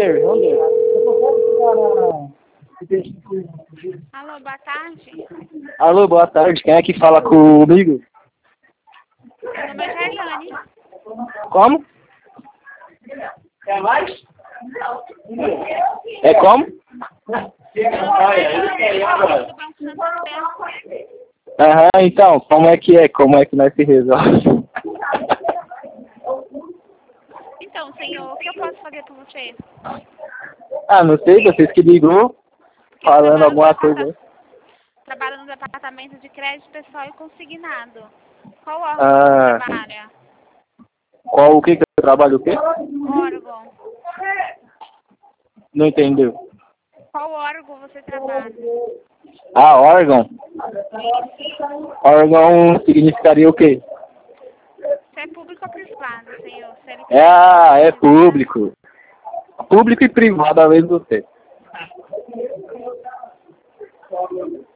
Hunter. Alô, boa tarde. Alô, boa tarde. Quem é que fala comigo? Meu nome é Jailane. Como? É como? Meu nome é Jailane, do Banco Santander. Aham, então, como é que é? Como é que nós se resolve? Então, senhor, o que eu posso fazer por você? Ah, não sei, vocês que ligou, Porque eu falando alguma coisa. trabalho no departamento de crédito pessoal e consignado. Qual órgão Ah, você trabalha? qual o que eu trabalho o quê? Órgão. Não entendeu? Qual órgão você trabalha? Ah, órgão? Órgão significaria o quê? Você é público ou privado, senhor? É público. Público e privado ao mesmo tempo.